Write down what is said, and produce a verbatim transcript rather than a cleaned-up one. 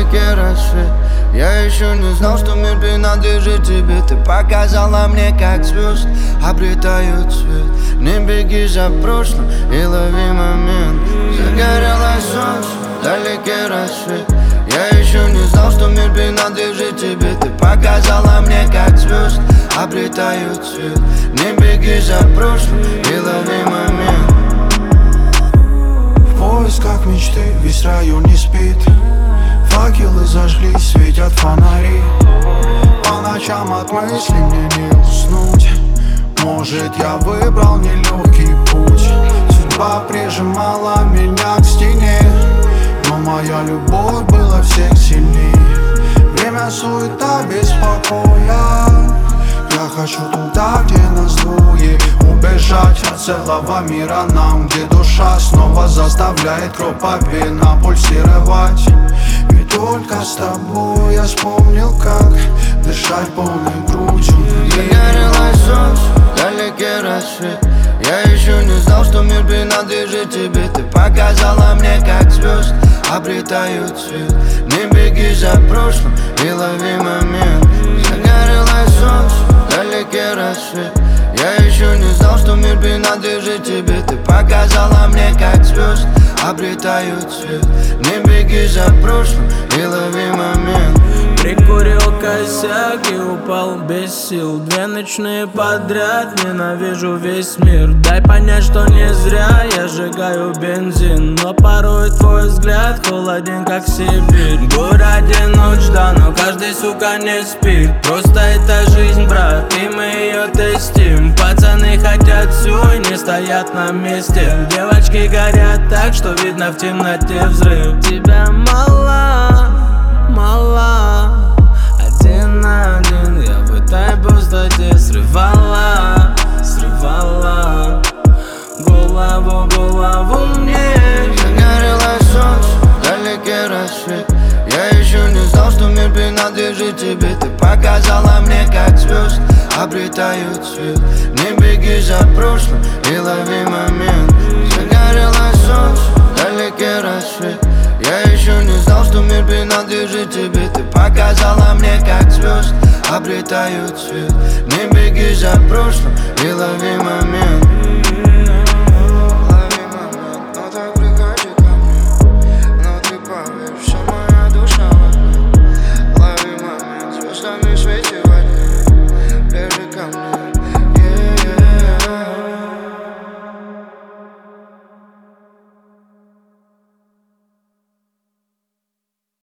вдалеке рассвет. Я еще не знал, что мир принадлежит тебе. Ты показала мне, как звезд обретают цвет. Не беги за прошлым и лови момент. Загорелось солнце, вдалеке рассвет. Я еще не знал, что мир принадлежит тебе. Ты показала мне, как звезд обретают цвет. Не беги за прошлым и лови момент. В поисках мечты весь район не спит. Факелы зажглись, светят фонари. По ночам от мыслей мне не уснуть. Может, я выбрал нелегкий путь. Судьба прижимала меня к стене, но моя любовь была всех сильней. Время, суета, беспокоя. Я хочу туда, где нас двое. Убежать от целого мира нам, где душа снова заставляет кровь по венам пульсировать. Ведь только с тобой я вспомнил, как дышать полной грудью. Загорелось солнце, вдалеке рассвет. Я еще не знал, что мир принадлежит тебе. Ты показала мне, как звезд обретают цвет. Не беги за прошлым и лови момент. Загорелось солнце, вдалеке рассвет. Я еще не знал, что мир принадлежит тебе. Ты показала мне, как звезд обретают цвет. Не беги за прошлым и лови момент. Прикурил косяк и упал без сил. Две ночные подряд, ненавижу весь мир. Дай понять, что не зря я сжигаю бензин. Но порой твой взгляд холоден, как Сибирь. В городе ночь, да, но каждый, сука, не спит. Просто это жизнь, брат, и мы ее тестим. Пацаны хотят все и не стоят на месте. Девочки горят так, что видно в темноте взрыв. Тебя мало, мало. Один на один я в этой пустоте срывала, срывала голову, голову мне. Загорелось солнце, вдалеке рассвет. Я еще не знал, что мир принадлежит тебе. Ты показала мне, как звезд обретают цвет. Не беги за прошлым и лови момент. Загорелось солнце, вдалеке рассвет. Я еще не знал, что мир принадлежит тебе. Ты показала мне, как звезд обретают цвет. Не беги за прошлым и лови момент.